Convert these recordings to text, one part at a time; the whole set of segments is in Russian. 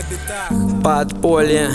Подполье.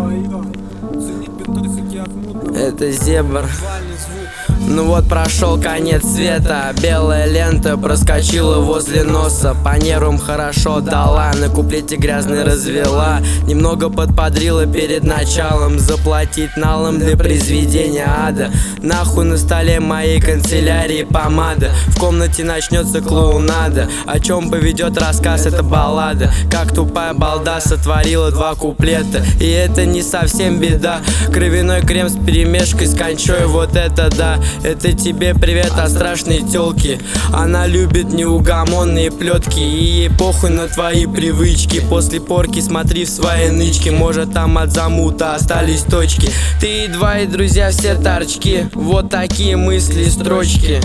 Это Зебр. Ну вот прошел конец света, белая лента проскочила возле носа. По нервам хорошо дала, на куплете грязный развела. Немного подподрила перед началом, заплатить налом для произведения ада. Нахуй на столе моей канцелярии помада, в комнате начнется клоунада. О чем поведет рассказ, это баллада. Как тупая балда сотворила 2 куплета. И это не совсем беда, кровяной крем с перемешкой с кончой, вот это да. Это тебе привет от страшной тёлки. Она любит неугомонные плетки, и ей похуй на твои привычки. После порки смотри в свои нычки, может там от замута остались точки. Ты и 2 друзья все торчки, вот такие мысли строчки.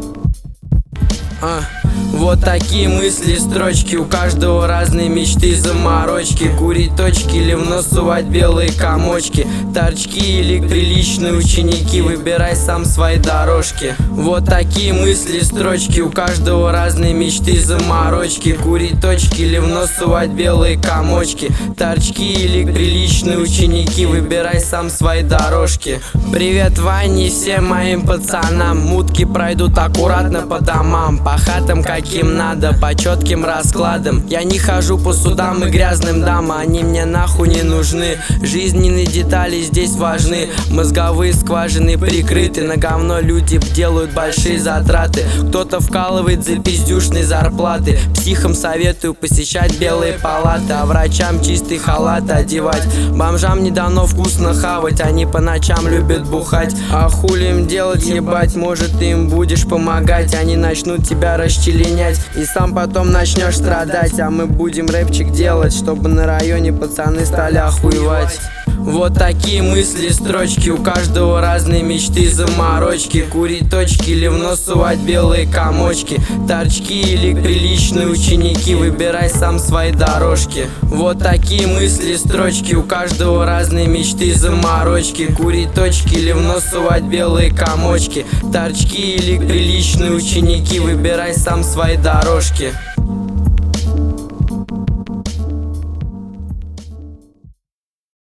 Вот такие мысли строчки, у каждого разные мечты, заморочки. Курить точки или в нос сувать белые комочки, торчки или приличные ученики, выбирай сам свои дорожки. Вот такие мысли строчки, у каждого разные мечты, заморочки. Курить точки или в нос сувать белые комочки, торчки или приличные ученики, выбирай сам свои дорожки. Привет Ване и всем моим пацанам, мутки пройдут аккуратно по домам, по хатам каким надо, по четким раскладам. Я не хожу по судам и грязным дамам, они мне нахуй не нужны. Жизненные детали здесь важны, мозговые скважины прикрыты. На говно люди делают большие затраты, кто-то вкалывает за пиздюшные зарплаты. Психам советую посещать белые палаты, а врачам чистый халат одевать. Бомжам не дано вкусно хавать, они по ночам любят бухать. А хули им делать, ебать, может ты им будешь помогать. Они начнут тебя расчленять, и сам потом начнешь страдать. А мы будем рэпчик делать, чтобы на районе пацаны стали охуевать. Вот такие мысли строчки, у каждого разные мечты, заморочки. Курить точки или в нос сувать белые комочки, торчки или приличные ученики, выбирай сам свои дорожки. Вот такие мысли строчки, у каждого разные мечты, заморочки. Курить точки или в нос сувать белые комочки, торчки или приличные ученики, выбирай сам свои дорожки.